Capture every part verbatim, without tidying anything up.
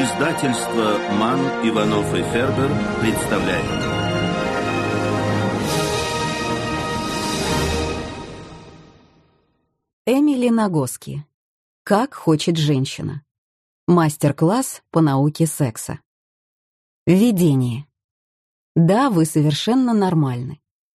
Издательство «Ман, Иванов и Фербер» представляет. Эмили Нагоски. Как хочет женщина. Мастер-класс по науке секса. Введение. Да, вы совершенно нормальны.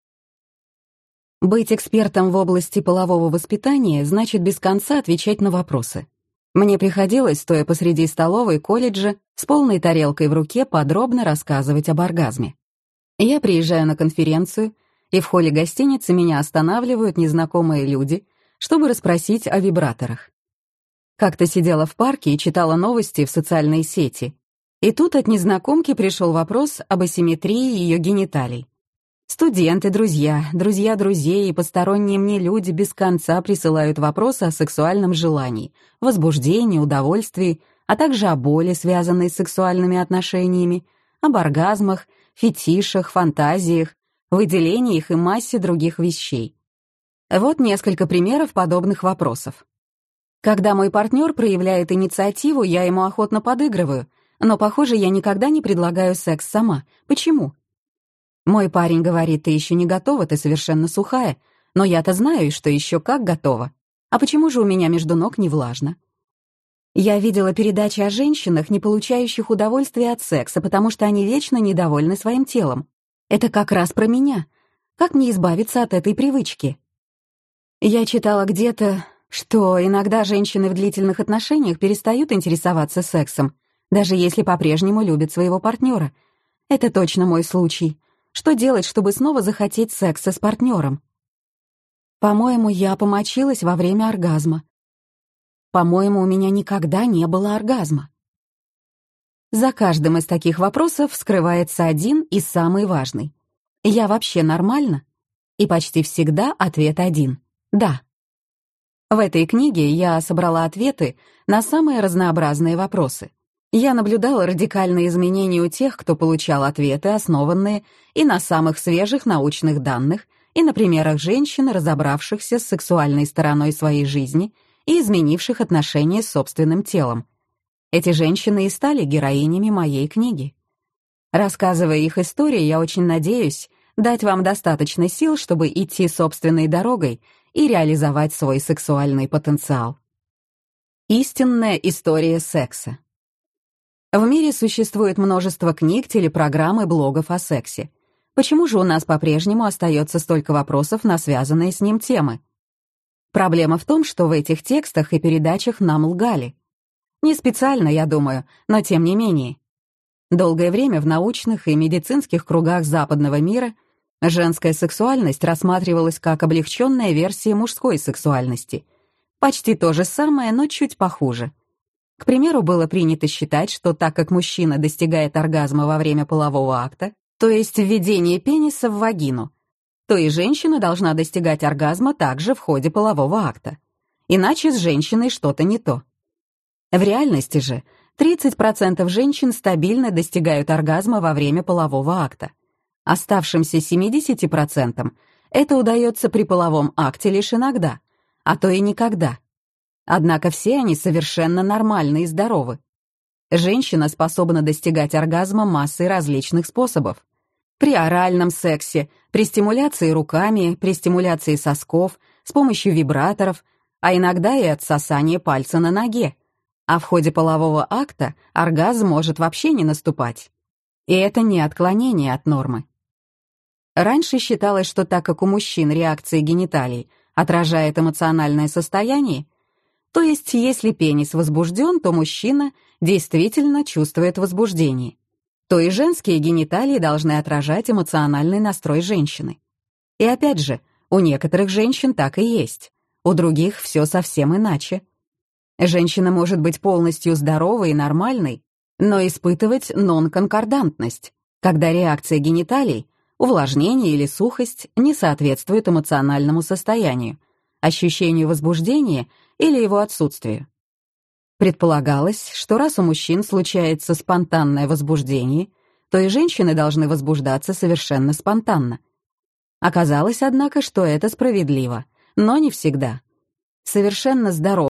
Быть экспертом в области полового воспитания значит без конца отвечать на вопросы. Мне приходилось, стоя посреди столовой колледжа, с полной тарелкой в руке подробно рассказывать об оргазме. Я приезжаю на конференцию, и в холле гостиницы меня останавливают незнакомые люди, чтобы расспросить о вибраторах. Как-то сидела в парке и читала новости в социальной сети, и тут от незнакомки пришел вопрос об асимметрии ее гениталий. Студенты, друзья, друзья друзей и посторонние мне люди без конца присылают вопросы о сексуальном желании, возбуждении, удовольствии, а также о боли, связанной с сексуальными отношениями, об оргазмах, фетишах, фантазиях, выделении их и массе других вещей. Вот несколько примеров подобных вопросов. Когда мой партнер проявляет инициативу, я ему охотно подыгрываю, но, похоже, я никогда не предлагаю секс сама. Почему? Мой парень говорит: ты еще не готова, ты совершенно сухая, но я-то знаю, что еще как готова. А почему же у меня между ног не влажно? Я видела передачи о женщинах, не получающих удовольствия от секса, потому что они вечно недовольны своим телом. Это как раз про меня. Как мне избавиться от этой привычки? Я читала где-то, что иногда женщины в длительных отношениях перестают интересоваться сексом, даже если по-прежнему любят своего партнера. Это точно мой случай. Что делать, чтобы снова захотеть секса с партнером? По-моему, я помочилась во время оргазма. По-моему, у меня никогда не было оргазма. За каждым из таких вопросов скрывается один и самый важный. Я вообще нормальна? И почти всегда ответ один — да. В этой книге я собрала ответы на самые разнообразные вопросы. Я наблюдала радикальные изменения у тех, кто получал ответы, основанные и на самых свежих научных данных, и на примерах женщин, разобравшихся с сексуальной стороной своей жизни и изменивших отношения с собственным телом. Эти женщины и стали героинями моей книги. Рассказывая их истории, я очень надеюсь дать вам достаточно сил, чтобы идти собственной дорогой и реализовать свой сексуальный потенциал. Истинная история секса. В мире существует множество книг, телепрограмм и блогов о сексе. Почему же у нас по-прежнему остается столько вопросов на связанные с ним темы? Проблема в том, что в этих текстах и передачах нам лгали. Не специально, я думаю, но тем не менее. Долгое время в научных и медицинских кругах западного мира женская сексуальность рассматривалась как облегченная версия мужской сексуальности. Почти то же самое, но чуть похуже. К примеру, было принято считать, что так как мужчина достигает оргазма во время полового акта, то есть введение пениса в вагину, то и женщина должна достигать оргазма также в ходе полового акта. Иначе с женщиной что-то не то. В реальности же тридцать процентов женщин стабильно достигают оргазма во время полового акта. Оставшимся семьдесят процентов это удается при половом акте лишь иногда, а то и никогда. Однако все они совершенно нормальны и здоровы. Женщина способна достигать оргазма массой различных способов. При оральном сексе, при стимуляции руками, при стимуляции сосков, с помощью вибраторов, а иногда и отсосания пальца на ноге. А в ходе полового акта оргазм может вообще не наступать. И это не отклонение от нормы. Раньше считалось, что так как у мужчин реакция гениталий отражает эмоциональное состояние, то есть, если пенис возбужден, то мужчина действительно чувствует возбуждение, то и женские гениталии должны отражать эмоциональный настрой женщины. И опять же, у некоторых женщин так и есть, у других все совсем иначе. Женщина может быть полностью здоровой и нормальной, но испытывать нонконкордантность, когда реакция гениталий, увлажнение или сухость не соответствует эмоциональному состоянию, ощущению возбуждения или его отсутствию. Предполагалось, что раз у мужчин случается спонтанное возбуждение, то и женщины должны возбуждаться совершенно спонтанно. Оказалось, однако, что это справедливо, но не всегда. Совершенно здоровый